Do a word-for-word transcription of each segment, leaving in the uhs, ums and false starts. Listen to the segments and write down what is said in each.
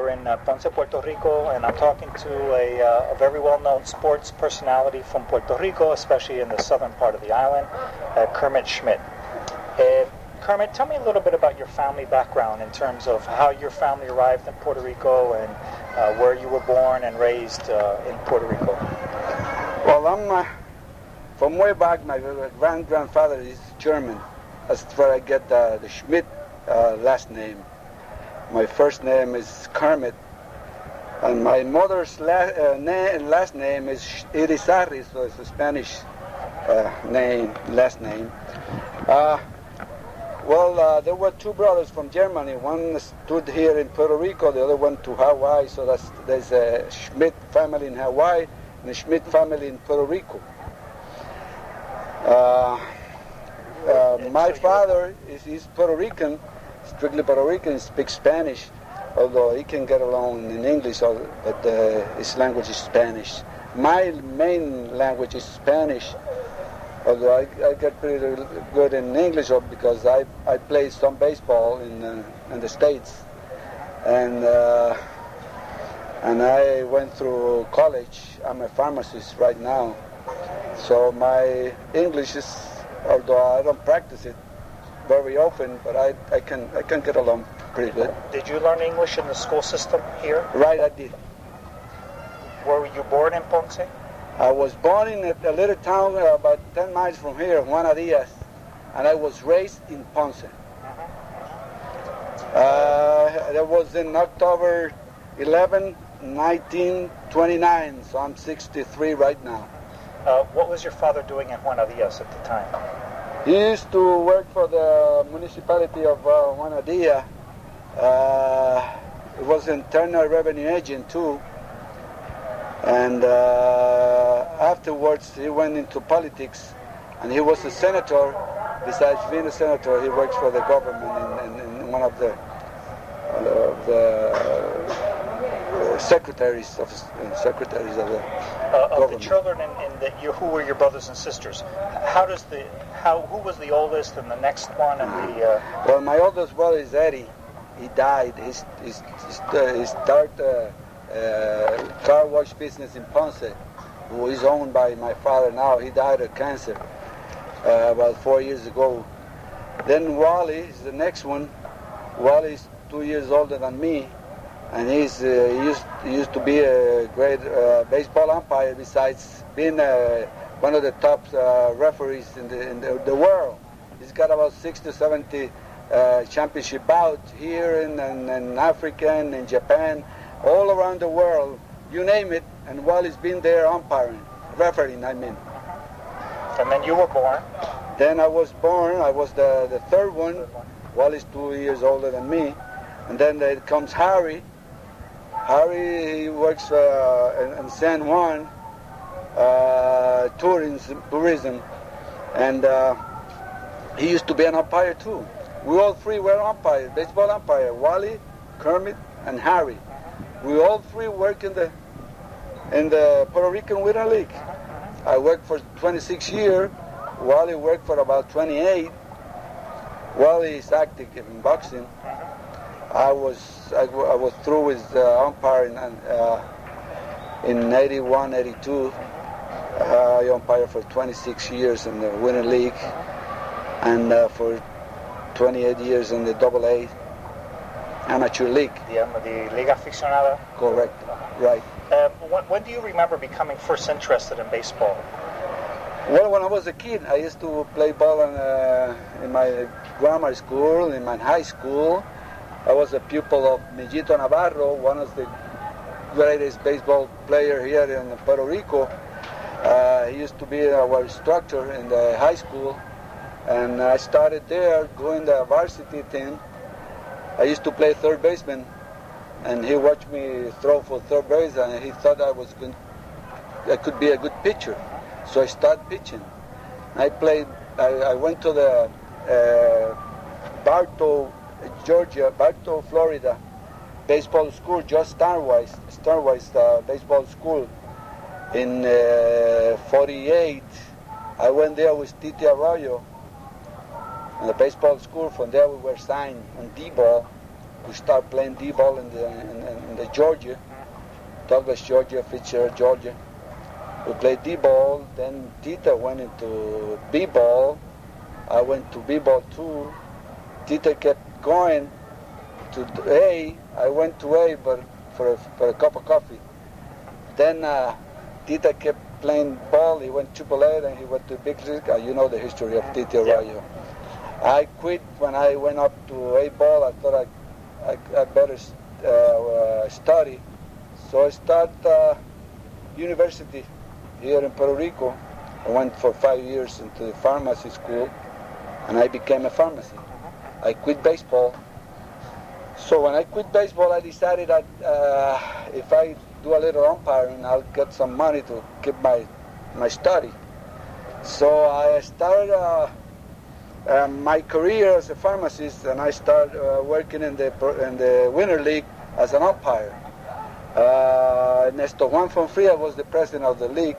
We're in uh, Ponce, Puerto Rico, and I'm talking to a, uh, a very well-known sports personality from Puerto Rico, especially in the southern part of the island, uh, Kermit Schmidt. Uh, Kermit, tell me a little bit about your family background in terms of how your family arrived in Puerto Rico and uh, where you were born and raised uh, in Puerto Rico. Well, I'm uh, from way back. My grand-grandfather is German. That's where I get uh, the Schmidt uh, last name. My first name is Kermit, and my mother's la- uh, na- last name is Irizarry, so it's a Spanish uh, name, last name. Uh, well, uh, there were two brothers from Germany. One stood here in Puerto Rico, the other one to Hawaii, so that's, there's a Schmidt family in Hawaii and a Schmidt family in Puerto Rico. Uh, uh, my father is, is Puerto Rican, strictly Puerto Rican, speaks Spanish, although he can get along in English, but uh, his language is Spanish. My main language is Spanish, although I, I get pretty good in English because I, I played some baseball in, uh, in the States, and uh, and I went through college. I'm a pharmacist right now, so my English is, although I don't practice it very often, but I, I can I can get along pretty good. Did you learn English in the school system here? Right, I did. Were you born in Ponce? I was born in a, a little town uh, about ten miles from here, Juana Diaz, and I was raised in Ponce. Uh-huh. Uh, that was in October eleventh, nineteen twenty-nine, so I'm sixty-three right now. Uh, what was your father doing in Juana Diaz at the time? He used to work for the municipality of uh, Juana Diaz. Uh, he was an internal revenue agent too. And uh, afterwards he went into politics, and he was a senator. Besides being a senator, he works for the government in, in, in one of the, uh, the uh, secretaries of uh, secretaries of the uh, of government. the children in, in the, you, who were your brothers and sisters? How does the how who was the oldest and the next one and the? Uh... Well, my oldest brother is Eddie. He died. He's he's he's, uh, he started. Uh, Uh, car wash business in Ponce, who is owned by my father now. He died of cancer uh, about four years ago. Then Wally is the next one. Wally is two years older than me, and he's uh, he used he used to be a great uh, baseball umpire. Besides being uh, one of the top uh, referees in the in the, the world, he's got about sixty, seventy uh, championship bouts here in, in, in Africa and in Japan. All around the world, you name it, and Wally's been there umpiring, refereeing, I mean. And then you were born? Then I was born, I was the, the third one. Wally's two years older than me. And then there comes Harry. Harry, he works uh, in, in San Juan, uh, tourism, tourism, and uh, he used to be an umpire too. We all three were umpires, baseball umpire, Wally, Kermit, and Harry. We all three work in the in the Puerto Rican Winter League. I worked for twenty-six years. Wally worked for about twenty-eight. Wally is active in boxing. I was I, I was through with uh, umpiring uh, in eighty-one, eighty-two. Uh, I umpired for twenty-six years in the Winter League, and uh, for twenty-eight years in the Double A. Amateur league. The, um, the Liga Aficionada? Correct, right. Uh, when, when do you remember becoming first interested in baseball? Well, when I was a kid, I used to play ball in, uh, in my grammar school, in my high school. I was a pupil of Millito Navarro, one of the greatest baseball players here in Puerto Rico. Uh, he used to be our instructor in the high school, and I started there doing the varsity team. I used to play third baseman, and he watched me throw for third base, and he thought I was good, I could be a good pitcher. So I started pitching. I played. I, I went to the uh, Bartow, Georgia, Bartow, Florida, baseball school, just Starwise, Starwise uh, baseball school. In uh, forty-eight, I went there with Titi Arroyo. In the baseball school. From there we were signed on D-ball we start playing D-ball in the in, in the Georgia, Douglas, Georgia, Fitzgerald, Georgia. We played D-ball. Then Tita went into B-ball. I went to B-ball too. Tita kept going to A. I went to A, but for a, for a cup of coffee. Then uh, Tita kept playing ball. He went triple A, and he went to big league. Uh, you know the history of Tita Arroyo. I quit when I went up to A ball. I thought I, I, I better uh, uh, study. So I started uh, university here in Puerto Rico. I went for five years into the pharmacy school, and I became a pharmacist. I quit baseball. So when I quit baseball, I decided that uh, if I do a little umpiring, I'll get some money to keep my my study. So I started uh, uh, my career as a pharmacist, and I started uh, working in the in the Winter League as an umpire. Uh, Nestor Juan Fonfria was the president of the league,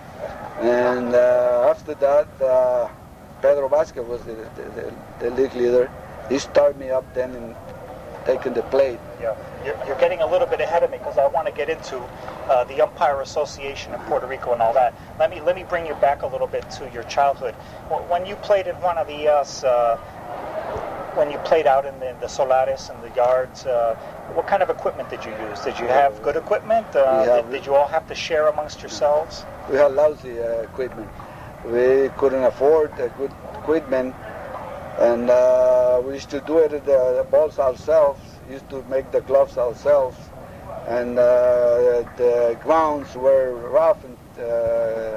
and uh, after that, uh, Pedro Vasquez was the, the, the, the league leader. He started me up then in taking the plate. Yeah, you're, you're getting a little bit ahead of me because I want to get into uh, the Umpire Association in Puerto Rico and all that. Let me let me bring you back a little bit to your childhood. When you played in Juana Diaz, uh, when you played out in the, the Solares and the yards, uh, what kind of equipment did you use? Did you have good equipment? Uh, have, did, did you all have to share amongst yourselves? We had lousy uh, equipment. We couldn't afford a good equipment, and uh, we used to do it at the, the balls ourselves. We used to make the gloves ourselves, and uh, the grounds were rough and uh,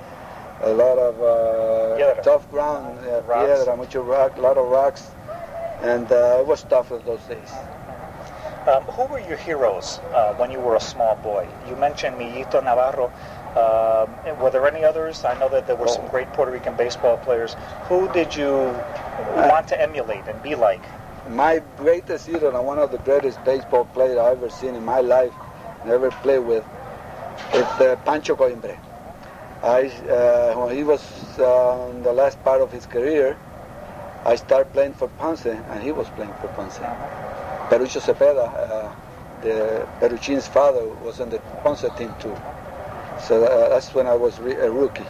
a lot of uh, tough ground, uh, piedra, mucho rock, a lot of rocks, and uh, it was tough in those days. Um, who were your heroes uh, when you were a small boy? You mentioned Millito Navarro. Um, were there any others? I know that there were some great Puerto Rican baseball players. Who did you want to emulate and be like? My greatest hero and one of the greatest baseball players I've ever seen in my life, never played with, is uh, Pancho Coimbre. I, uh, when he was uh, in the last part of his career, I started playing for Ponce, and he was playing for Ponce. Perucho Cepeda, uh, the Peruchin's father, was on the Ponce team too. So uh, that's when I was re- a rookie.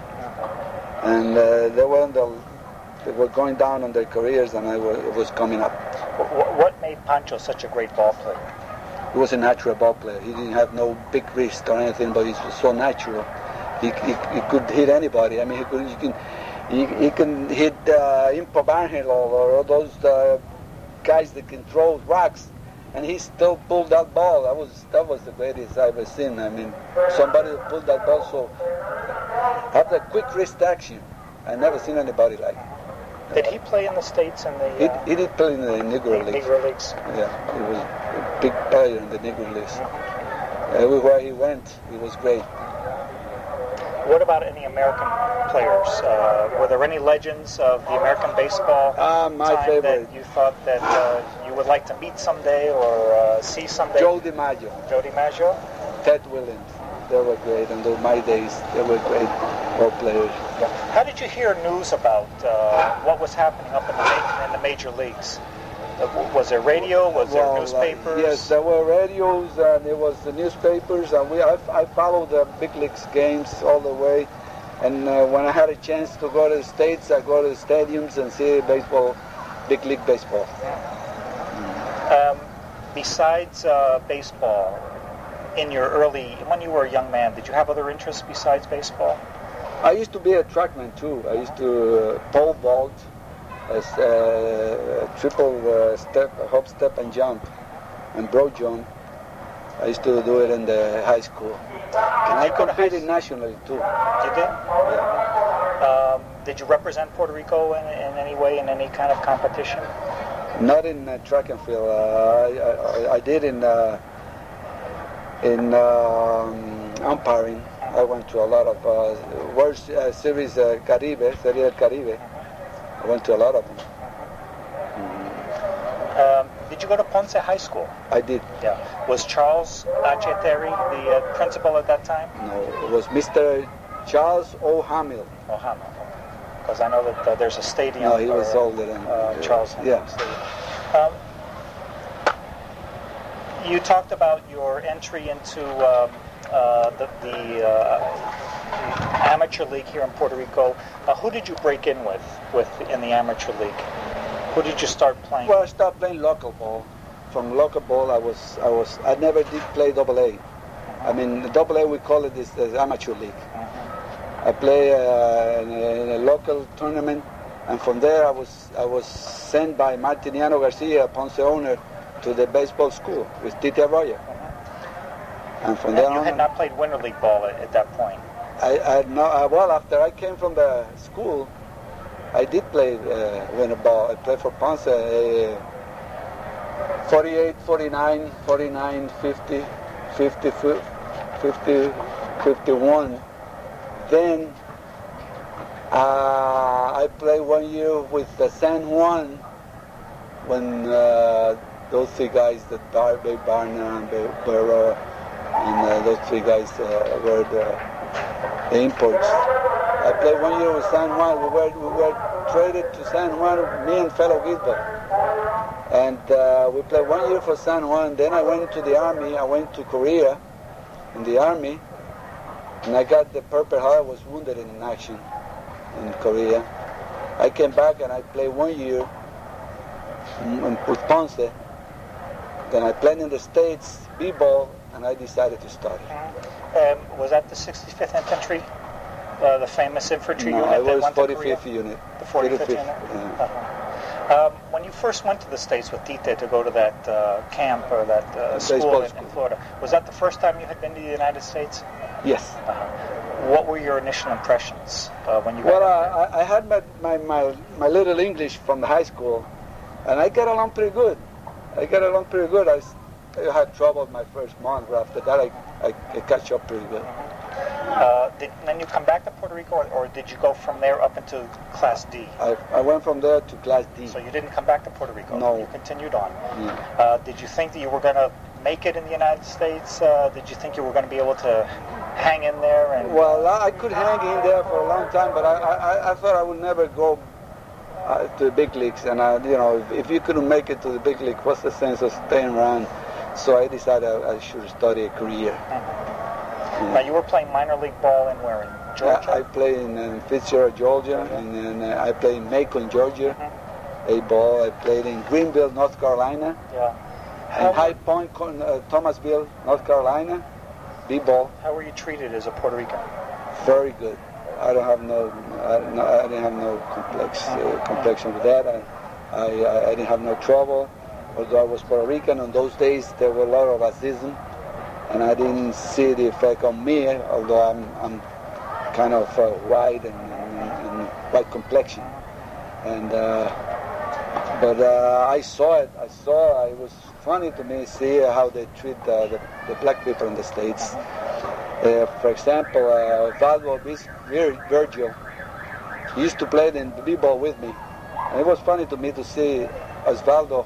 And uh, they were on the, they were going down on their careers, and I was, was coming up. What made Pancho such a great ball player? He was a natural ball player. He didn't have no big wrist or anything, but he was so natural. He, he, he could hit anybody. I mean, he could. He can, he, he can hit uh, Impo Barnhill or, or those uh, guys that can throw rocks, and he still pulled that ball. That was that was the greatest I've ever seen. I mean, somebody that pulled that ball so have that quick wrist action. I never seen anybody like it. Did he play in the States in the? Uh, he, he did play in the Negro Leagues. Negro Leagues. Yeah, he was a big player in the Negro Leagues. Everywhere he went, he was great. What about any American players? Uh, were there any legends of the American baseball uh, my time favorite. that you thought that uh, you would like to meet someday or uh, see someday? Joe DiMaggio. Joe DiMaggio? Ted Williams. They were great. And in my days, they were great ball players. Yeah. How did you hear news about uh, what was happening up in the, ma- in the major leagues? Uh, was there radio? Was there well, newspapers? Uh, yes, there were radios and there was the newspapers, and we I, I followed the big leagues games all the way. And uh, when I had a chance to go to the States, I go to the stadiums and see baseball, big league baseball. Um, besides uh, baseball, in your early, when you were a young man, did you have other interests besides baseball? I used to be a trackman too. I used to uh, pole vault, as uh, triple uh, step, hop, step, and jump, and broad jump. I used to do it in the high school. And I competed nationally too. You did? Yeah. Um, did you represent Puerto Rico in, in any way in any kind of competition? Not in uh, track and field. Uh, I, I, I did in uh, in um, umpiring. I went to a lot of uh, World uh, Series uh, Caribe, Serie del Caribe. I went to a lot of them. Um, did you go to Ponce High School? I did. Yeah. Was Charles H. Terry the uh, principal at that time? No, it was Mister Charles O. Hamill. Oh, Hamill. Because I know that uh, there's a stadium. No, he for, was older than uh, Charles Hamill. Yeah. Um, You talked about your entry into um, uh, the, the, uh, the amateur league here in Puerto Rico. Uh, who did you break in with, with in the amateur league? Who did you start playing? Well, I started playing local ball. From local ball, I was, I was, I never did play double A. I mean, the double A we call it is the amateur league. Mm-hmm. I play uh, in, a, in a local tournament, and from there I was, I was sent by Martiniano Garcia, Ponce owner, to the baseball school with Tite Arroyo. Mm-hmm. And from and there you on, had not played winter league ball at, at that point. I, I no, I, well, after I came from the school, I did play uh, winter ball. I played for Ponce. Uh, forty-eight, forty-nine, forty-nine, fifty, fifty, fifty, fifty-one. Then uh, I played one year with the San Juan when uh, those three guys, that Bar- Bay Barna and Bay Burrow, and uh, those three guys uh, were the, the imports. I played one year with San Juan. We were, we were traded to San Juan, me and fellow Gilbert. And uh, we played one year for San Juan. Then I went to the Army. I went to Korea in the Army. And I got the Purple Heart. I was wounded in action in Korea. I came back and I played one year with Ponce. Then I played in the States, B-ball, and I decided to study. Um, was that the sixty-fifth Infantry? Uh, the famous infantry no, unit I was that went forty-fifth to Korea? unit. The forty-fifth unit? Yeah. Uh-huh. Um, when you first went to the States with Tite to go to that uh, camp or that uh, school in, in Florida, was that the first time you had been to the United States? Yes. Uh-huh. What were your initial impressions uh, when you Well, got uh, I, I had my, my, my, my little English from the high school, and I got along pretty good. I got along pretty good. I, I had trouble my first month, but after that I, I, I catch up pretty good. Uh, did, then you come back to Puerto Rico, or, or did you go from there up into Class D? I, I went from there to Class D. So you didn't come back to Puerto Rico? No. You continued on. Yeah. Uh, did you think that you were going to make it in the United States? Uh, did you think you were going to be able to hang in there? And Well, I could hang in there for a long time, but I, I, I thought I would never go uh, to the big leagues. And, I, you know, if, if you couldn't make it to the big league, what's the sense of staying around? So I decided I, I should study a career. Mm-hmm. Yeah. Now, you were playing minor league ball in where? In Georgia? I, I played in, in Fitzgerald, Georgia, and then uh, I played in Macon, Georgia, mm-hmm. A ball. I played in Greenville, North Carolina, Yeah. and High Point, uh, Thomasville, North Carolina, B ball. How were you treated as a Puerto Rican? Very good. I don't have no, I, no, I didn't have no complex uh, complexion with that. I, I, I didn't have no trouble. Although I was Puerto Rican, on those days there were a lot of racism, and I didn't see the effect on me. Although I'm, I'm kind of uh, white and, and, and white complexion, and uh, but uh, I saw it. I saw. It was funny to me see how they treat uh, the, the black people in the States. Uh, for example, uh, Osvaldo Virgil used to play in the b-ball with me, and it was funny to me to see Osvaldo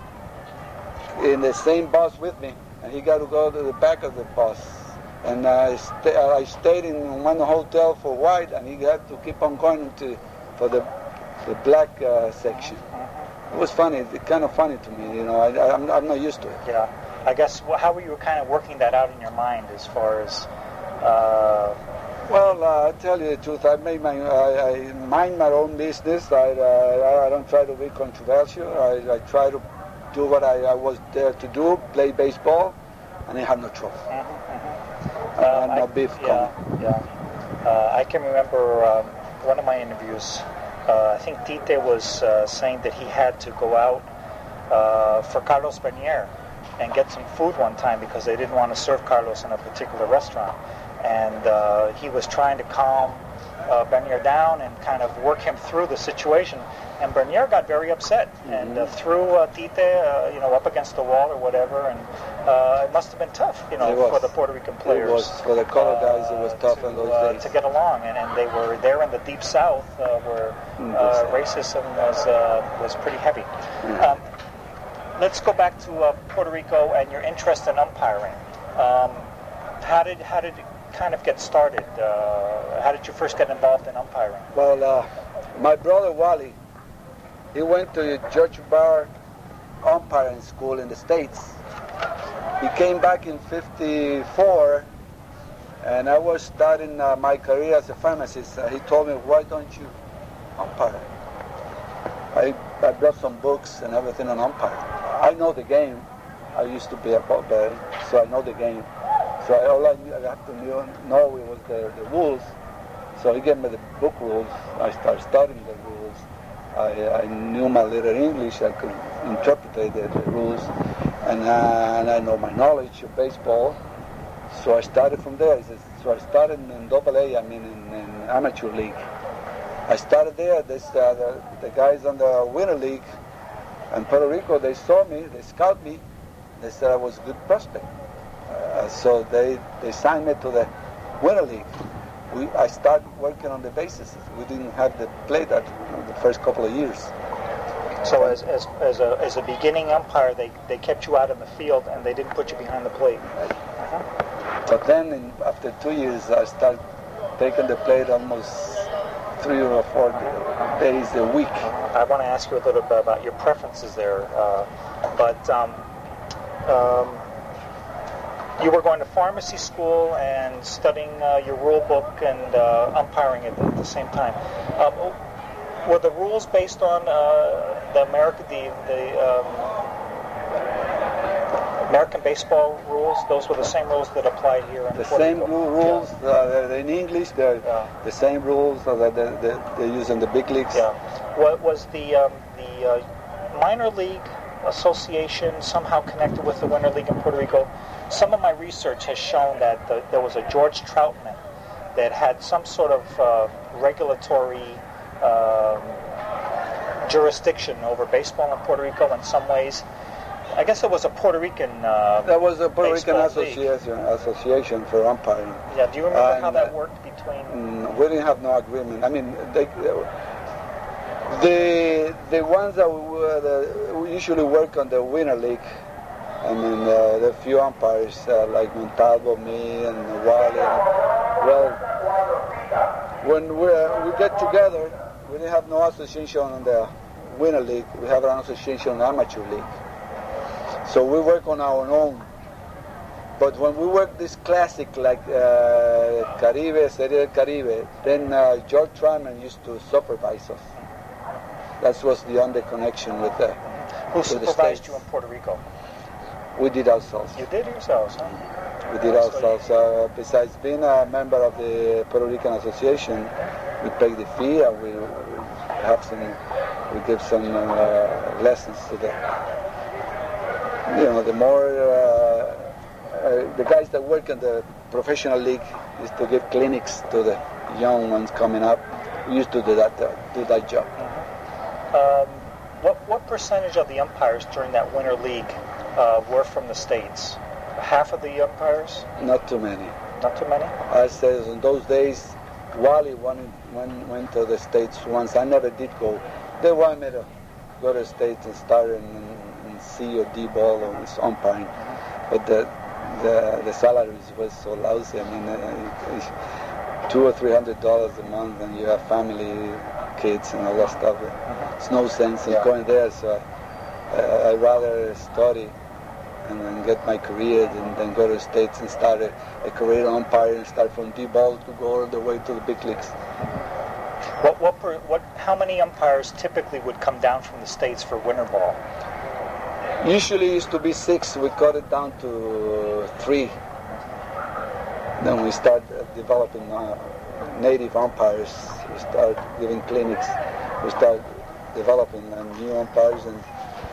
in the same bus with me, and he got to go to the back of the bus. And I, st- I stayed in one hotel for white, and he had to keep on going to for the the black uh, section. It was funny, kind of funny to me, you know. I, I, I'm, I'm not used to it. Yeah. I guess, well, how were you kind of working that out in your mind as far as... Uh, Well, uh, I tell you the truth. I made my, I, I mind my own business. I, uh, I don't try to be controversial. I, I try to do what I, I was there to do, play baseball, and I have no trouble. mm-hmm, mm-hmm. I have Um, no I- beef Yeah, coming. yeah. Uh, I can remember um, one of my interviews. Uh, I think Tite was uh, saying that he had to go out uh, for Carlos Bernier and get some food one time because they didn't want to serve Carlos in a particular restaurant. And uh, he was trying to calm uh, Bernier down and kind of work him through the situation. And Bernier got very upset mm-hmm. and uh, threw uh, Tite, uh, you know, up against the wall or whatever. And uh, it must have been tough, you know, for the Puerto Rican players. It was for the color guys. It was tough to, in those uh, days to get along, and, and they were there in the deep South uh, where uh, racism was uh, was pretty heavy. Mm-hmm. Um, let's go back to uh, Puerto Rico and your interest in umpiring. Um, how did how did it kind of get started? Uh, how did you first get involved in umpiring? Well, uh, my brother Wally, he went to George Barr umpiring school in the States, he came back in fifty-four, and I was starting uh, my career as a pharmacist. Uh, he told me, why don't you umpire? I, I brought some books and everything on umpire. I know the game. I used to be a ball better, so I know the game. So I, all I, knew, I had to knew, know was the, the rules. So he gave me the book rules. I started studying the rules. I, I knew my little English. I could interpret the, the rules. And, uh, and I know my knowledge of baseball. So I started from there. So I started in double A, I mean in, in amateur league. I started there. This, uh, the, the guys on the winter league in Puerto Rico, they saw me, they scouted me. They said I was a good prospect. Uh, so they, they signed me to the winter league. We, I started working on the bases. We didn't have to play that the first couple of years. So as as as a as a beginning umpire, they, they kept you out in the field and they didn't put you behind the plate. Uh-huh. But then in, after two years, I started taking the plate almost three or four days a week. I want to ask you a little bit about your preferences there, uh, but um, um, you were going to pharmacy school and studying uh, your rule book and uh, umpiring at the, at the same time. Um, were the rules based on uh, the American the the um, American baseball rules? Those were the same rules that applied here in the Puerto same Rico? rules. Yeah. Uh, they're in English. They're yeah. the same rules that they, they, they use in the big leagues. Yeah. What was the um, the uh, minor league association somehow connected with the winter league in Puerto Rico? Some of my research has shown that the, there was a George Troutman that had some sort of uh, regulatory um, jurisdiction over baseball in Puerto Rico in some ways. I guess it was a Puerto Rican uh, There was a Puerto Rican baseball association association for umpiring. Yeah, do you remember And, how that uh, worked between... Mm, we didn't have no agreement. I mean, they, the the ones that we, uh, the, we usually work on the winter league. I mean, uh, the few umpires uh, like Montalvo, me, and Wally. Well, when we uh, we get together, we didn't have no association on the winter league. We have an association on the amateur league. So we work on our own. But when we work this classic like uh, Caribe, Serie del Caribe, then uh, George Troutman used to supervise us. That was the only connection with the Who with the supervised States. you in Puerto Rico? We did ourselves. You did yourselves, huh? We did ourselves. Uh, besides being a member of the Puerto Rican Association, we pay the fee and we, we have some, we give some uh, lessons to the, you know, the more, uh, uh, the guys that work in the professional league is to give clinics to the young ones coming up. We used to do that, uh, do that job. Mm-hmm. um, what, what percentage of the umpires during that winter league uh, were from the States? Half of the umpires? Not too many. Not too many? I said in those days, Wally went, went, went to the States once. I never did go. They wanted me to go to the States and start in, in C or D ball or umpiring. But the, the the salaries was so lousy. I mean, uh, it's two or three hundred dollars a month, and you have family, kids, and all that stuff. It's no sense in Yeah. going there. So uh, I'd rather study and then get my career and then go to the States and start a, a career umpire and start from D-ball to go all the way to the big leagues. What, what, per, what, how many umpires typically would come down from the States for winter ball? Usually it used to be six. We cut it down to three. Then we start uh, developing uh, native umpires. We start giving clinics. We start developing uh, new umpires. And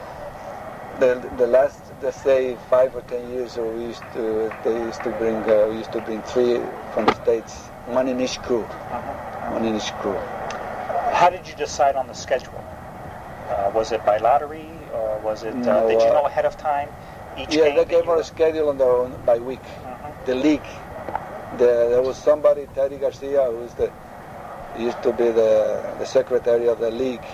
the the last, let's say, five or ten years, uh, we used to they used to bring uh, we used to bring three from the States, one in each crew, Uh-huh. one in each crew. How did you decide on the schedule? Uh, was it by lottery, or was it? Uh, No, did you uh, know ahead of time? Each Yeah, game they that gave you- us a schedule on their own by week. Mhm. The league. The, there was somebody, Teddy Garcia, who's the he used to be the, the secretary of the league.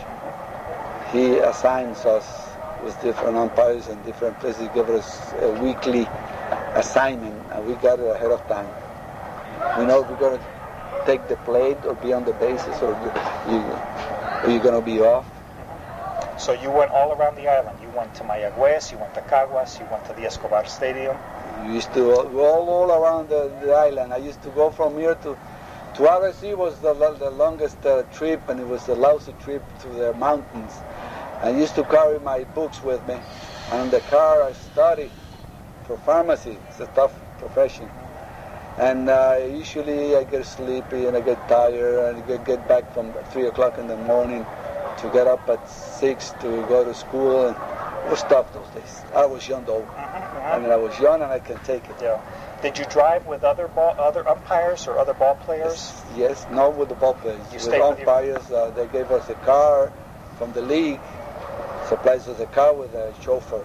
He assigns us with different umpires and different places. He gave us a weekly assignment, and we got it ahead of time. We know if we're going to take the plate or be on the bases, or you, or you're going to be off. So you went all around the island. You went to Mayagüez, you went to Caguas, you went to the Escobar Stadium. We used to go all, all around the, the island. I used to go from here to to Arrecife was the, the longest uh, trip, and it was a lousy trip to the mountains. I used to carry my books with me, and in the car I studied for pharmacy. It's a tough profession. And uh, usually I get sleepy and I get tired, and I get, get back from three o'clock in the morning to get up at six to go to school. And it was tough those days. I was young though. Mm-hmm. I mean, I was young and I can take it. Yeah. Did you drive with other ball, other umpires or other ball players? Yes, yes, not with the ball players. You with stayed with umpires, uh, they gave us a car from the league, supplies us a car with a chauffeur.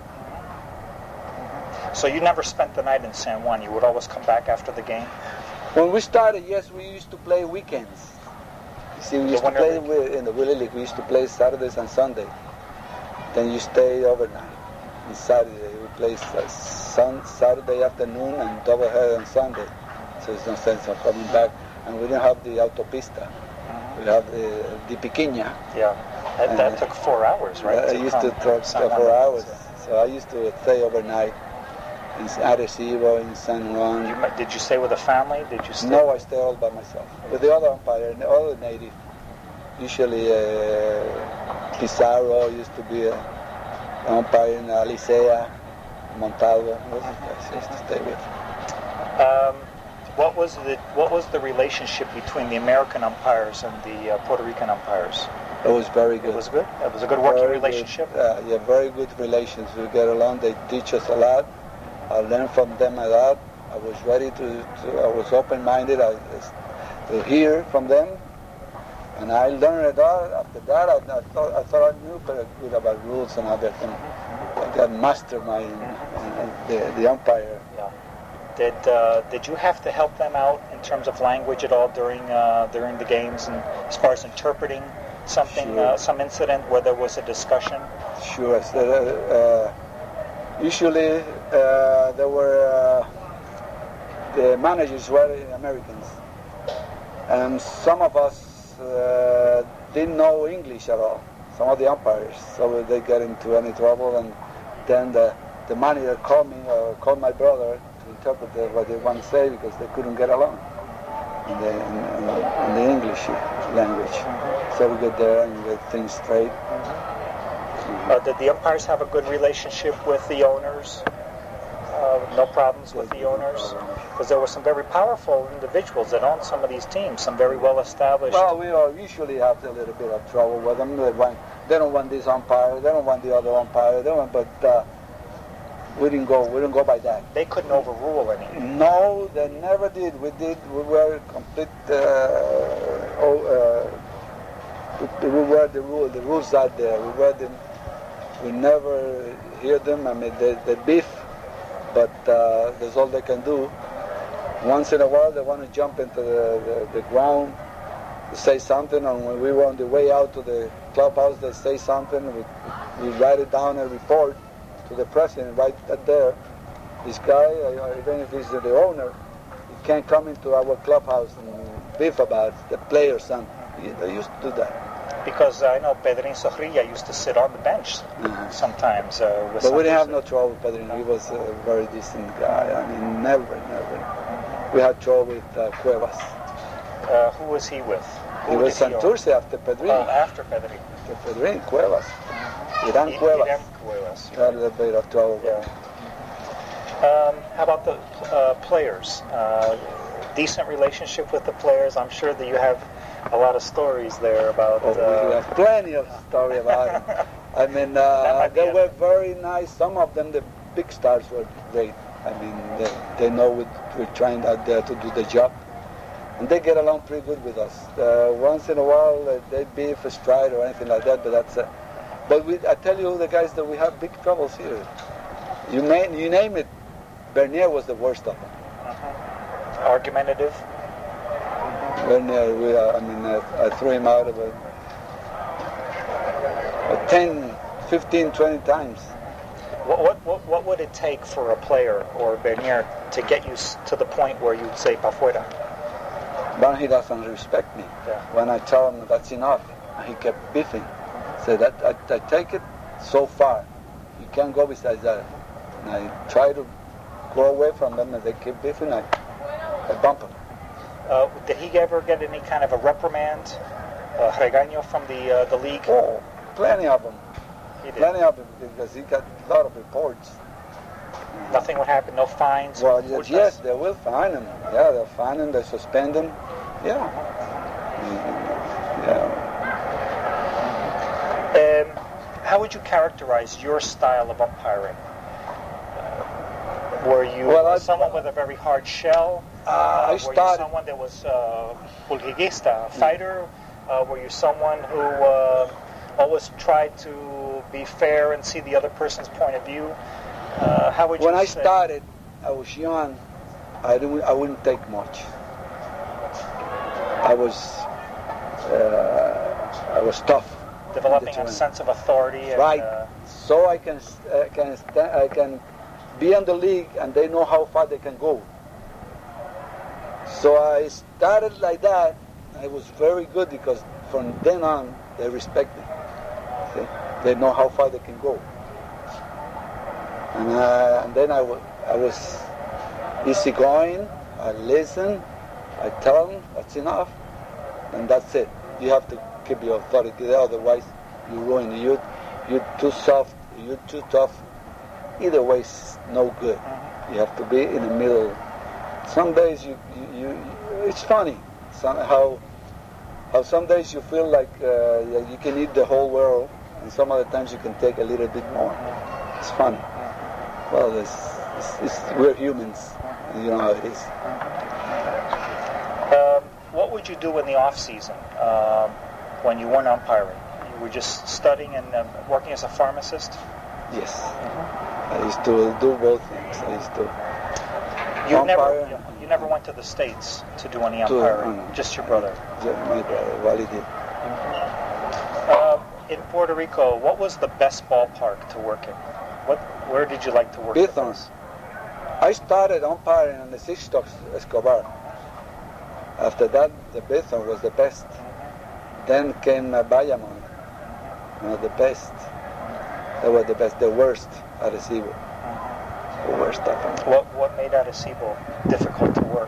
Mm-hmm. So you never spent the night in San Juan. You would always come back after the game? When we started, yes, we used to play weekends. You see, we used The to play Winter with, in the Willie League. We used to play Saturdays and Sunday. Then you stay overnight. On Saturday, we play uh, sun, Saturday afternoon and doubleheader on Sunday. So there's no sense of coming back. And we didn't have the autopista. Mm-hmm. We have the, the Piquiña. Yeah. That, that Uh, took four hours, right? I to used to come talk San Juan for to hours. Mexico. So I used to stay overnight in Arecibo, in San Juan. You, mi- did you stay with a family? Did you stay? No, I stay all by myself. With the other umpire, the other native. Usually uh, Pizarro used to be an umpire in Alicea, Montalvo. Those are the guys I used to stay with. Um, what was the what was the relationship between the American umpires and the uh, Puerto Rican umpires? It was very good. It was good. It was a good working Very relationship. Good. Uh, yeah, very good relations. We get along. They teach us a lot. I learned from them a lot. I was ready to, to I was open-minded I, to hear from them. And I learned it all. After that, I, I, thought, I thought I knew pretty good about rules and other things. I got mastermind mm-hmm. the, the umpire. Yeah. Did uh, did you have to help them out in terms of language at all during uh, during the games, and as far as interpreting something, Sure. uh, some incident where there was a discussion? Sure. So, uh, usually uh, there were uh, the managers were Americans, and some of us. Uh, didn't know English at all, some of the umpires, so they get into any trouble, and then the, the manager called me or called my brother to interpret the, what they want to say because they couldn't get along in the, in, in, in the English language. Mm-hmm. So we get there and get things straight. Mm-hmm. Uh, did the umpires have a good relationship with the owners? Uh, no problems with the owners? Because there were some very powerful individuals that owned some of these teams, some very well established. Well, we all usually have a little bit of trouble with them. They, want, they don't want this umpire, they don't want the other umpire, they want, but uh, we didn't go. We didn't go by that. They couldn't overrule any. No, they never did. We did. We were complete. Uh, oh, uh, we, we were the rule. The rules out there. We were the. We never hear them. I mean, they, they beef. But uh, that's all they can do. Once in a while, they want to jump into the, the, the ground to say something, and when we were on the way out to the clubhouse, they say something. We, we write it down and report to the president right there. This guy, uh, even if he's the owner, he can't come into our clubhouse and beef about the player or something. They used to do that. Because I know Pedrin Zorrilla used to sit on the bench uh-huh. sometimes. Uh, with but we didn't have no trouble with Pedrin. He was a very decent guy. I mean, never, never. We had trouble with uh, Cuevas. Uh, who was he with? Who he was Santurce after Pedrin. Oh, after Pedrin. After Pedrin, Cuevas. Mm-hmm. Iran Cuevas. Iran Cuevas. We had a little bit of trouble with yeah. him. Um, how about the uh, players? Uh, decent relationship with the players. I'm sure that you have a lot of stories there about. Oh, uh, we have plenty of story about them. I mean, uh, they were very nice. Some of them, the big stars, were great. I mean, they, they know we, we're trying out there to do the job, and they get along pretty good with us. Uh, once in a while, uh, they beef a stride or anything like that, but that's. Uh, but we, I tell you, the guys that we have big troubles here. You name, you name it. Bernier was the worst of them. Uh-huh. Argumentative. Bernier, we, uh, I mean, uh, I threw him out of it uh, ten, fifteen, twenty times. What, what what what would it take for a player or Bernier to get you to the point where you'd say "pa fuera"? But he doesn't respect me. Yeah. When I tell him that's enough, he kept beefing. So that I, I take it so far. You can't go besides that. And I try to go away from them, and they keep beefing. I, I bump them. Uh, did he ever get any kind of a reprimand, uh, regaño from the uh, the league? Oh, plenty of them. He did. Plenty of them, because he got a lot of reports. Nothing would happen, no fines? Well, or yes, yes, they will fine him. Yeah, they'll fine him, they suspend him. Yeah. Yeah. Um, how would you characterize your style of umpiring? Uh, were you Well, I- someone with a very hard shell? Uh, Uh, I were you started. someone that was uh, pulguista, a fighter? Uh, were you someone who uh, always tried to be fair and see the other person's point of view? Uh, how would you When I say? started, I was young. I didn't. I wouldn't take much. I was. Uh, I was tough. Developing a determined. sense of authority. And, Right. Uh, So I can. Uh, can. Sta- I can be in the league, and they know how far they can go. So I started like that. I was very good, because from then on they respect me. See? They know how far they can go. And, uh, and then I, w- I was easygoing. I listen. I tell them that's enough, and that's it. You have to keep your authority there, otherwise you ruin it. You, you're too soft. You're too tough. Either way, it's no good. You have to be in the middle. Some days you, you, you it's funny. Some, how how some days you feel like uh, you can eat the whole world, and some other times you can take a little bit more. It's funny. Well, it's, it's, it's, we're humans. You know how it is. Um, what would you do in the off season um, when you weren't umpiring? You were just studying and uh, working as a pharmacist? Yes. I used to do both things. I used to You umpire. never you, you never went to the States to do any To, umpiring, um, just your brother. Yeah, my brother, Wally did. Uh, in Puerto Rico, what was the best ballpark to work in? What, where did you like to work? the Bithorn. most? I started umpiring on the Six Stocks Escobar. After that, the Bithorn was the best. Then came uh, Bayamon, you know, the best. They were the best, the worst, Arecibo. The worst of them. What what made Arecibo difficult to work?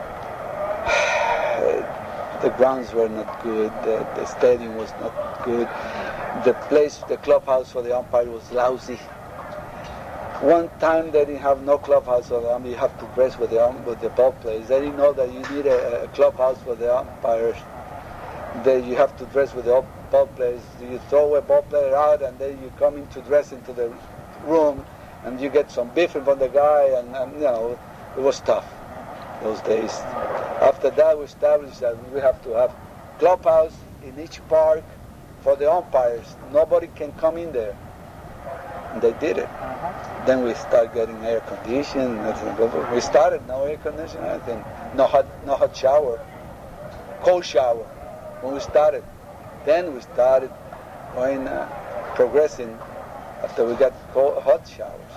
Uh, the grounds were not good, the, the stadium was not good, the place, the clubhouse for the umpire was lousy. One time they didn't have no clubhouse for the umpire, you have to dress with the, um, with the ball players. They didn't know that you need a, a clubhouse for the umpires. Then you have to dress with the ball players. You throw a ball player out, and then you come in to dress into the room, and you get some beef from the guy, and, and you know, it was tough those days. After that, we established that we have to have clubhouse in each park for the umpires. Nobody can come in there. And they did it. Uh-huh. Then we start getting air conditioning. We started no air conditioning, anything. No hot, no hot shower, cold shower. When we started, then we started going uh, progressing after we got cold, hot showers.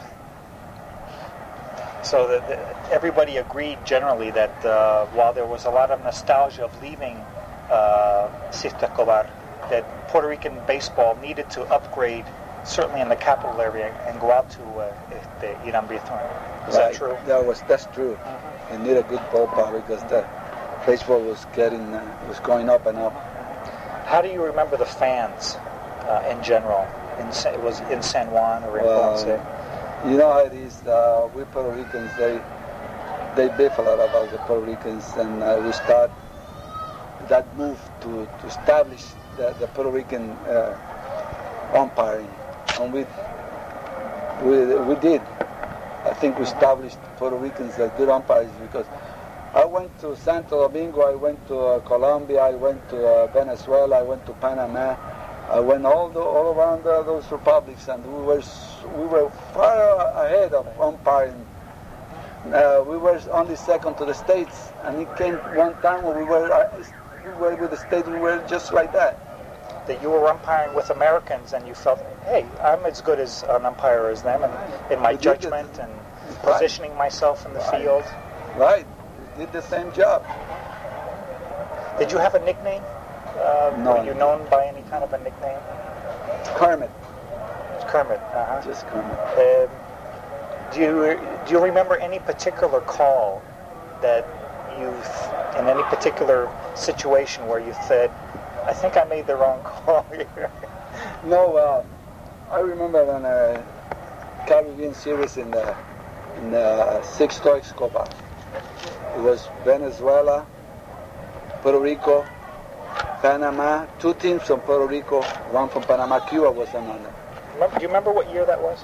So that that everybody agreed generally that uh, while there was a lot of nostalgia of leaving uh, Sisto Escobar, that Puerto Rican baseball needed to upgrade, certainly in the capital area, and go out to uh, the Irán Bithorn. Is Right. that true? That was that's true. Mhm. They need a good ballpark because the baseball was getting uh, was going up and up. How do you remember the fans uh, in general? In Sa- it was in San Juan or in Well, Ponce? You know how it is. Uh, we Puerto Ricans, they they beef a lot about the Puerto Ricans, and uh, we start that move to, to establish the, the Puerto Rican uh, umpiring, and we we we did. I think we established Puerto Ricans as good umpires because I went to Santo Domingo, I went to uh, Colombia, I went to uh, Venezuela, I went to Panama. I went all the, all around uh, those republics, and we were s- we were far ahead of umpiring. Uh, we were only second to the States, and it came one time when we were uh, we were with the States. We were just like that. That you were umpiring with Americans and you felt, hey, I'm as good as an umpire as them, and in my We did it. judgment and Right. positioning myself in the Right. field. Right? We did the same job. Did you have a nickname? Uh, No. Were you known by any kind of a nickname? Kermit. Kermit. Uh-huh. Just Kermit. Um, do you do you remember any particular call that you've in any particular situation where you said, "I think I made the wrong call here"? No, uh, I remember on a Caribbean series in the in the Six Strikes Copa. It was Venezuela, Puerto Rico, Panama. Two teams from Puerto Rico, one from Panama. Cuba was another. Remember, do you remember what year that was?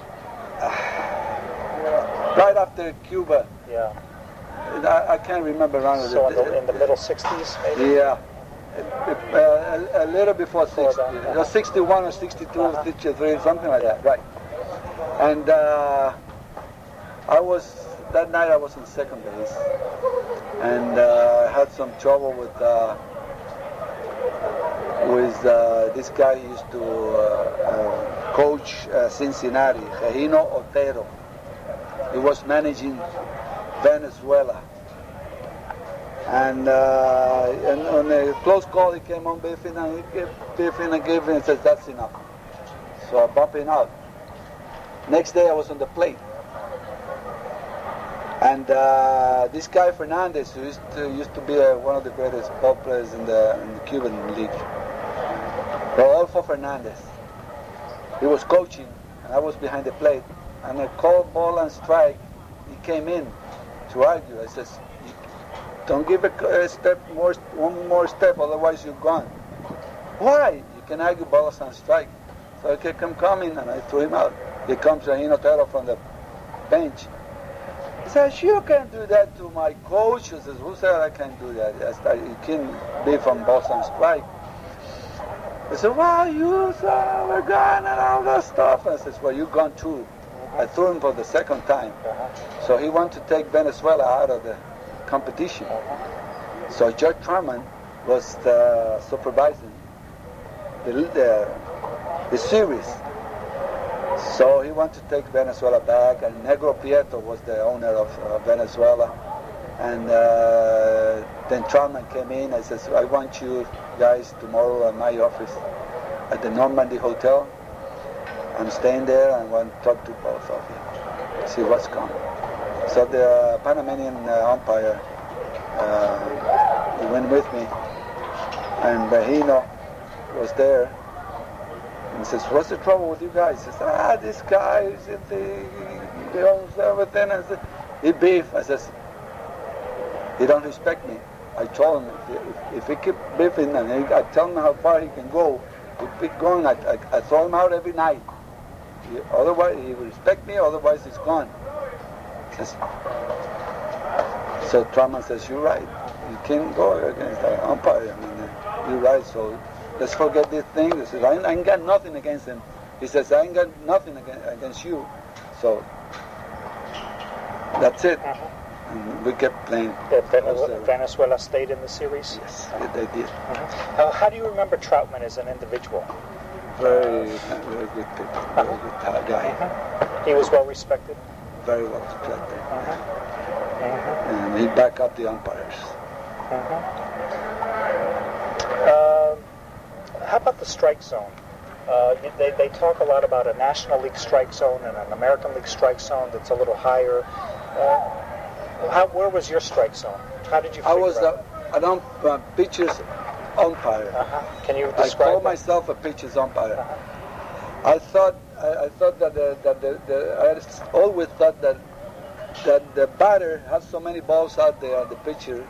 Right after Cuba. Yeah. I, I can't remember around. So in the, in the middle sixties, maybe? Yeah. Uh, a, a little before sixty. That, uh-huh. It was sixty-one or sixty-two, uh-huh. sixty-three, something like that. Right. And uh, I was, that night I was in second base. And uh, I had some trouble with uh, with uh, this guy who used to uh, uh, coach uh, Cincinnati, Regino Otero. He was managing Venezuela. And, uh, and on a close call, he came on biffing and he gave biffing and gave and says, "That's enough." So I bumped him out. Next day, I was on the plate. And uh, this guy Fernandez, who used to, used to be uh, one of the greatest ball players in the, in the Cuban league, Rodolfo Fernandez, he was coaching, and I was behind the plate. And a called ball and strike, he came in to argue. I says, "Don't give a, a step more, one more step, otherwise you're gone." "Why?" "You can argue balls and strike." So I kept him coming, and I threw him out. Here comes Regino Otero from the bench. He says, "You can't do that to my coach." I says, "Who said I can't do that? I said, you can't be from balls and strike." He said, "Well, you said we're gone and all that stuff." I says, "Well, you're gone too." I threw him for the second time. Uh-huh. So he wanted to take Venezuela out of the competition. Uh-huh. So George Truman was the supervising the, the, the series. So he wanted to take Venezuela back, and Negro Prieto was the owner of uh, Venezuela. And uh, then Truman came in and says, "I want you guys tomorrow at my office at the Normandy Hotel. I'm staying there and I want to talk to both of you, see what's coming." So the Panamanian uh, umpire uh, he went with me, and Regino was there. And he says, "What's the trouble with you guys?" He says, "Ah, this guy, he, he owns everything." I said, "He beef." I says, "He don't respect me." I told him, if, if, if he keep beefing and he, I tell him how far he can go, he keep going, I, I, I throw him out every night. He, otherwise, he will respect me, otherwise he's gone. Says, so Truman says, "You're right. You can't go against the umpire. I mean, you're right, so let's forget this thing." He says, I, I ain't got nothing against him. He says, "I ain't got nothing against, against you." So that's it. Uh-huh. And we kept playing. Yeah, Venezuela, Venezuela stayed in the series? Yes, they did. Uh-huh. Uh, how do you remember Troutman as an individual? Very, very good people, very Uh-huh. good guy. Uh-huh. He was well respected? Very well respected. Uh-huh. Uh-huh. And he'd back up the umpires. Uh-huh. Uh, how about the strike zone? Uh, they, they talk a lot about a National League strike zone and an American League strike zone that's a little higher. Uh, how, where was your strike zone? How did you figure I was out? a, an ump, uh, pitcher's umpire. Uh-huh. Can you I describe call that? myself a pitcher's umpire. Uh-huh. I thought, I, I thought that the, that the, the, I always thought that that the batter has so many balls out there, the pitcher,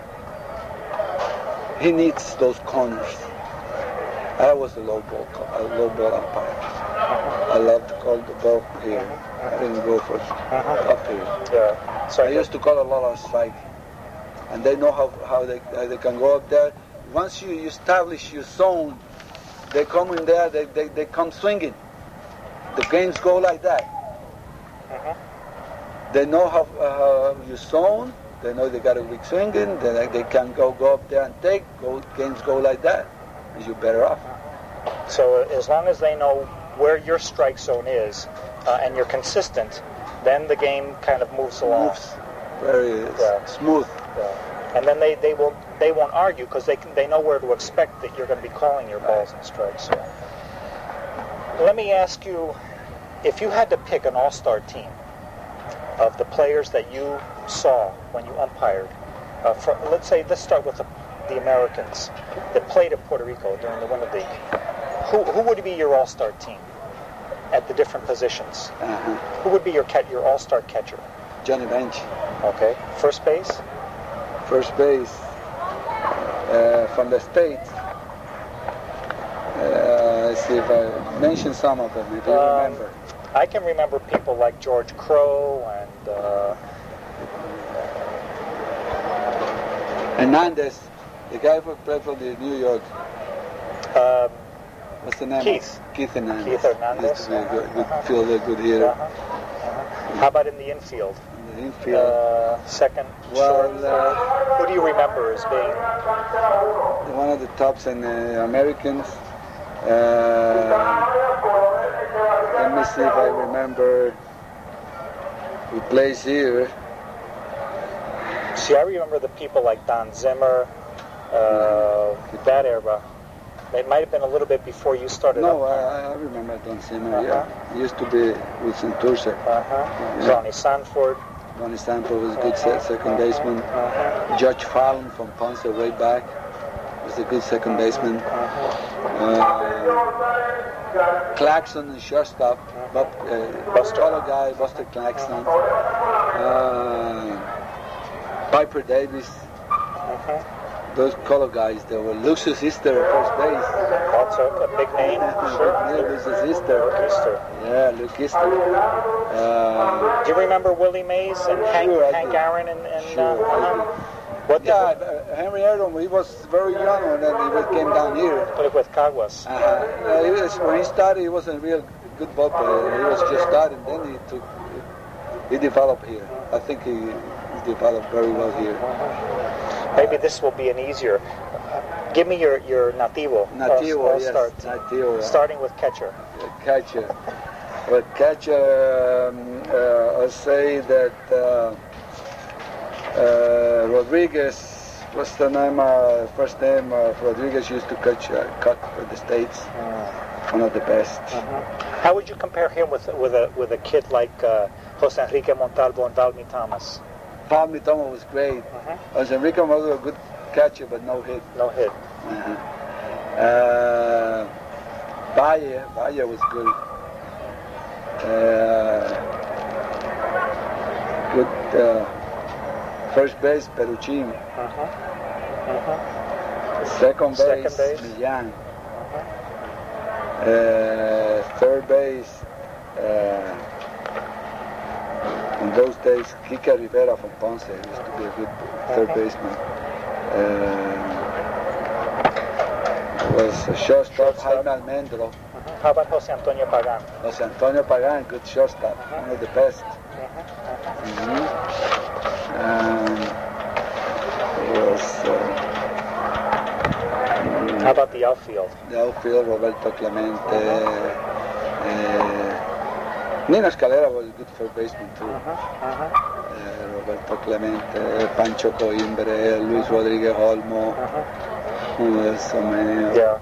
he needs those corners. I was a low ball, a low ball umpire. Uh-huh. I loved to call the ball here. I didn't go for Uh-huh. up here. Yeah. So I used to call a lot of strike, and they know how, how they how they can go up there. Once you, you establish your zone, they come in there, they, they, they come swinging. The games go like that. Uh-huh. They know how uh, your zone, they know they got a weak swinging, they, they can go, go up there and take, go, games go like that. You're better off. So as long as they know where your strike zone is uh, and you're consistent, then the game kind of moves along. Moves very Yeah. smooth. Yeah. And then they, they will they won't argue because they can, they know where to expect that you're going to be calling your balls and strikes. Yeah. let me ask you, if you had to pick an all-star team of the players that you saw when you umpired, uh, for, let's say, let's start with the, the Americans that played at Puerto Rico during the Winter League. Who, who would be your all-star team at the different positions? Uh-huh. Who would be your cat, your all-star catcher? Johnny Bench. Okay. First base? First base uh, from the States. Uh, let's see if I mention some of them, if you Um, remember. I can remember people like George Crowe and uh, Hernandez, the guy who played for the New York. um, What's the name? Keith. Keith Hernandez. Keith Hernandez. Used to be a good, good Uh-huh. fielder, good hitter. uh-huh, uh-huh. How about in the infield? In the infield. Uh, second, Well, short. uh, Who do you remember as being? one of the tops in the Americans. Uh, let me see if I remember who plays here. See, I remember the people like Don Zimmer, uh, that era. It might have been a little bit before you started. No, up. I, I remember Don Zimmer, Uh-huh. yeah. He used to be with Santurce. Uh-huh. Yeah. Ronnie Sanford. Ronnie Sanford was a good se- second baseman. Uh-huh. Judge Fallon from Ponce right back was a good second baseman. Uh, Claxon and shortstop, Bob, uh, Buster. Color guy, Buster Claxon. Uh, Piper Davis. Uh-huh. Those color guys, they were Lucius Easter at first base. Also a big name. Sure. Yeah, Lucius Easter. Easter. Yeah, Luke Easter. Uh, Do you remember Willie Mays and Hank, Sure, I Hank do. Aaron and, and Sure, uh, I uh-huh. What did yeah, uh, Henry Aaron, he was very young when he came down here. played with Caguas? Uh-huh. Uh, he was, when he started, he wasn't a real good ball player. He was just starting, then he took, he developed here. I think he, he developed very well here. Maybe this will be an easier. Give me your, your nativo. Nativo, I'll, I'll yes, start. Nativo. Starting with catcher. Catcher. But catcher, um, uh, I'll say that uh, uh, Rodriguez, what's the name, uh, first name, uh, Rodriguez used to catch, uh, cut for the States. One of the best. Uh-huh. How would you compare him with with a with a kid like uh, Jose Enrique Montalvo and Dalmy Thomas? Palmy Thomas was great. Uh-huh. Jose Enrique was a good catcher, but no hit. No hit. Uh-huh. Uh, Valle, Valle was good. Uh, good uh, first base, Peruchin. Uh-huh. Uh-huh. Second base, Second base. Millán. Uh, third base, uh, in those days, Kike Rivera from Ponce used to be a good third Uh-huh. baseman. Uh, was a shortstop, Shortstop. Jaime Almendro. Uh-huh. How about Jose Antonio Pagan? Jose Antonio Pagan, good shortstop, one of the best. Uh-huh. Mm-hmm. Um, was uh, How about the outfield? the outfield, Roberto Clemente. Uh, Nino Escalera was a good first baseman too. Uh-huh. Uh-huh. Uh, Roberto Clemente, Pancho Coimbre, Luis Rodriguez Olmo, Uh-huh. who else? So many. Yeah.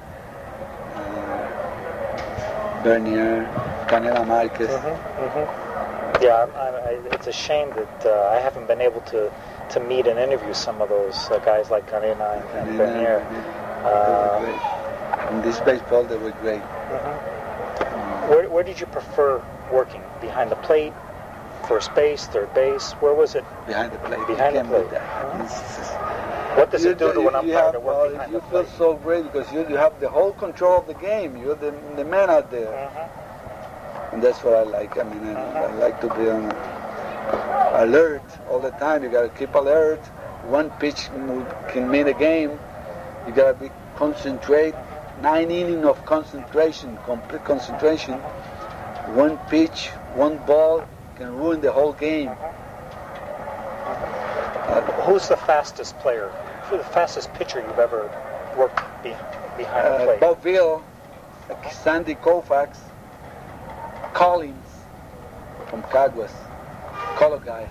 Uh, Bernier, Canela Marquez. Uh-huh. Uh-huh. Yeah, I, I, it's a shame that uh, I haven't been able to, to meet and interview some of those uh, guys like Canela and, and Canela, Bernier. yeah, Uh, they were great. In this baseball, they were great. Uh-huh. Where, where did you prefer working? Behind the plate, first base, third base? Where was it? Behind the plate. Behind you the can't beat plate. that. It's just- What does You it do to you- an you umpire have, to work well, behind you the feel plate? so great because you, you have the whole control of the game. You're the, the man out there. Uh-huh. And that's what I like. I mean, I, I like to be on alert all the time. You got to keep alert. One pitch can mean a game. You got to be concentrate. Nine innings of concentration, complete concentration. One pitch, one ball can ruin the whole game. Uh, who's the fastest player? Who's the fastest pitcher you've ever worked be, behind the Uh, plate? Bob Ville, Sandy Koufax, Collins from Caguas, color guy,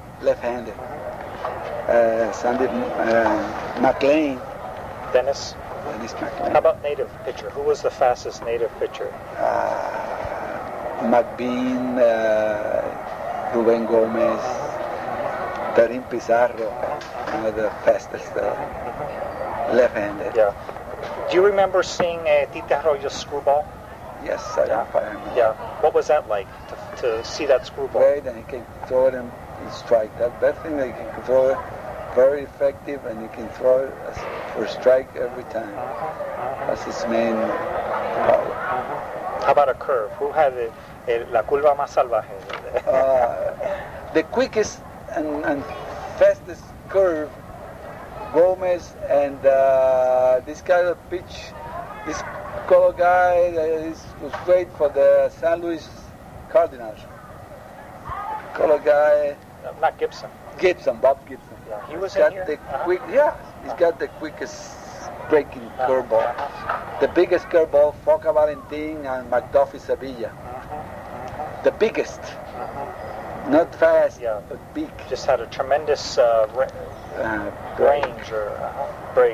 left-handed. Uh, Sandy uh, McLean, Dennis? Dennis McLean. How about native pitcher? Who was the fastest native pitcher? Uh, McBean, uh, Ruben Gomez, Perin Pizarro, one of the fastest uh, left-handed. Yeah. Do you remember seeing uh, Tite Arroyo's screwball? Yes, I Yeah. umpire him. Yeah. What was that like to, to see that screwball? Great, and he can throw it and strike. That best thing that he can throw it very effective, and you can throw it as, for strike every time. That's his main power. How about a curve? Who had the, el, la curva más salvaje? Uh, the quickest and, and fastest curve, Gomez, and uh, this kind of pitch, this color guy uh, is, was great for the Saint Louis Cardinals. Color guy, Not Gibson. Gibson, Bob Gibson. Yeah, he was He's got in here. the Uh-huh. quick, yeah, he's got the quickest breaking Uh-huh. curveball. Uh-huh. The biggest curveball, Foca Valentin and McDuffie Sevilla. Uh-huh. The biggest, Uh-huh. not fast, Yeah. but big. Just had a tremendous uh, ra- Uh, range or uh, break.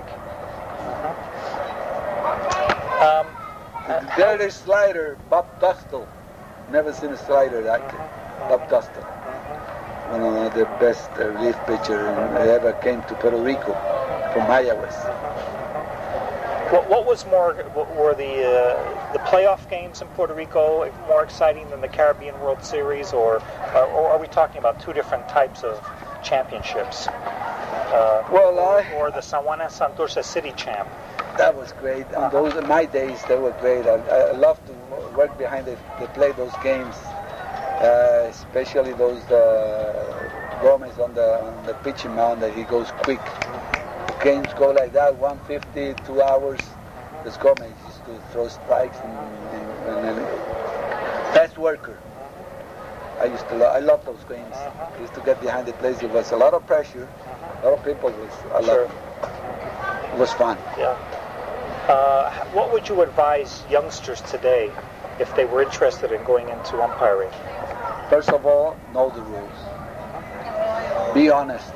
Um, uh, The other slider, Bob Dostal. Never seen a slider like it. Bob Dostal. One of the best uh, relief pitcher that ever came to Puerto Rico from Mayagüez. What, what was more, what were the uh, the playoff games in Puerto Rico more exciting than the Caribbean World Series, or uh, or are we talking about two different types of championships? Uh, Well, I, or the San Juan and Santurce City Champ? that was great. And those in my days, they were great. I, I love to work behind the, the play those games, uh, especially those uh, Gomez on the on the pitching mound that he goes quick. Games go like that, one fifty, two hours. This Gomez used to throw strikes and, and, and, and fast worker. I used to, lo- I love those games. I used to get behind the place. It was a lot of pressure. A lot of people was, I love Sure. it. It was fun. Yeah. Uh, what would you advise youngsters today if they were interested in going into umpiring? First of all, know the rules. Be honest.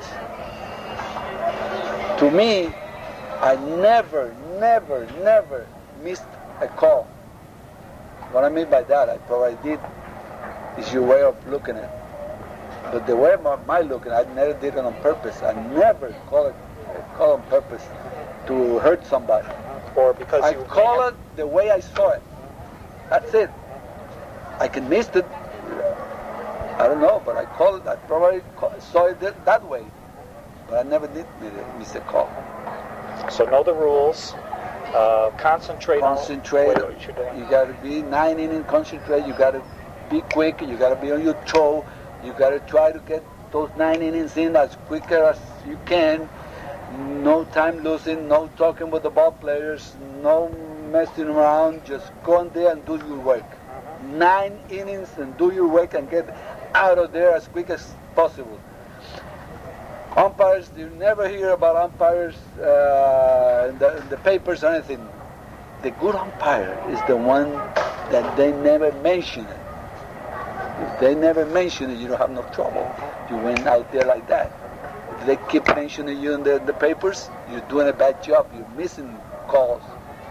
To me, I never, never, never missed a call. What I mean by that, I probably did, is your way of looking at it. But the way of my looking, I never did it on purpose. I never call it call on purpose to hurt somebody. Or because I you call it the way I saw it. That's it. I can miss it. I don't know, but I call it. I probably call, saw it that, that way, but I never did miss a call. So know the rules. Uh, concentrate, Concentrate. on what you're doing. You got to be nine inning. Concentrate. You got to be quick. You got to be on your toe. You got to try to get those nine innings in as quicker as you can. No time losing. No talking with the ball players. No messing around. Just go in there and do your work. Nine innings and do your work and get out of there as quick as possible. Umpires, you never hear about umpires uh, in, the, in the papers or anything. The good umpire is the one that they never mention it. If they never mention it, you don't have no trouble. You went out there like that. If they keep mentioning you in the, the papers, you're doing a bad job. You're missing calls.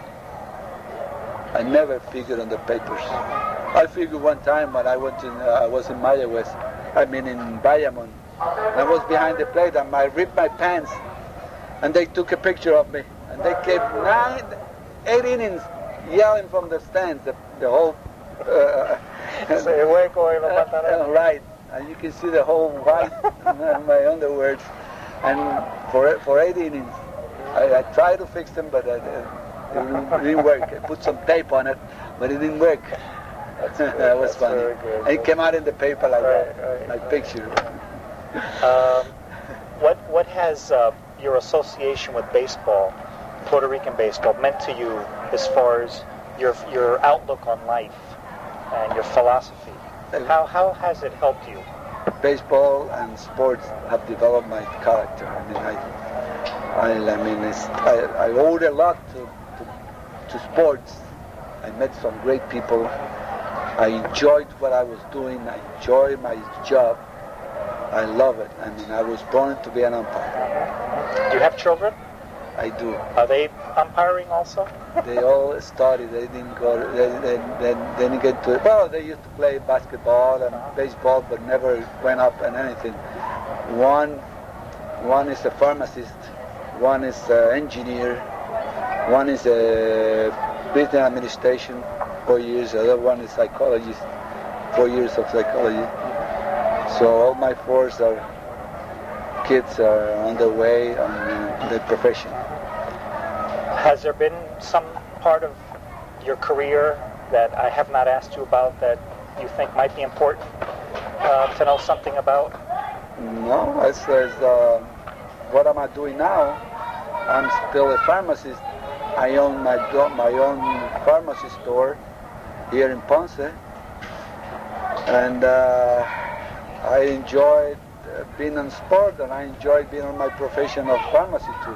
I never figured on the papers. I figured one time when I went in, uh, I was in Mayagüez, I mean in Bayamon. I was behind the plate and I ripped my pants, and they took a picture of me, and they kept nine, eight innings yelling from the stands, the, the whole. Uh, uh, right, and you can see the whole white in my underwears, and for for eight innings, I, I tried to fix them, but I, it didn't work. I put some tape on it, but it didn't work. That was That's funny. very good. And it came out in the paper like Right, that, right. my picture. Um, what what has uh, your association with baseball, Puerto Rican baseball, meant to you as far as your your outlook on life and your philosophy? How how has it helped you? Baseball and sports have developed my character. I mean, I, I, I mean, it's, I, I owed a lot to, to to sports. I met some great people. I enjoyed what I was doing. I enjoyed my job. I love it. I mean, I was born to be an umpire. Do you have children? I do. Are they umpiring also? They all studied. They didn't go. They, they, they, they didn't get to. Well, they used to play basketball and Uh-huh. baseball, but never went up in anything. One, one is a pharmacist. One is an engineer. One is a business administration, four years. The other one is psychologist, four years of psychology. So all my fours are kids are on the way on uh, the profession. Has there been some part of your career that I have not asked you about that you think might be important uh, to know something about? No, as, as uh, what am I doing now? I'm still a pharmacist. I own my do- my own pharmacy store here in Ponce, and uh, I enjoyed uh, being on sport, and I enjoyed being on my profession of pharmacy too.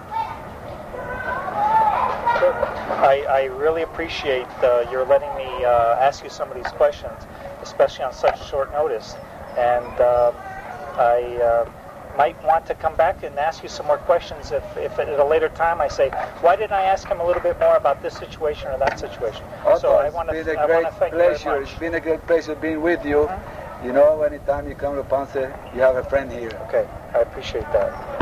I, I really appreciate uh, your letting me uh, ask you some of these questions, especially on such short notice. And uh, I uh, might want to come back and ask you some more questions if, if at a later time I say, why didn't I ask him a little bit more about this situation or that situation? Otto, so I it's want been to a great thank you very pleasure. much. It's been a great pleasure being with you. Mm-hmm. You know, anytime you come to Ponce, you have a friend here. Okay, I appreciate that.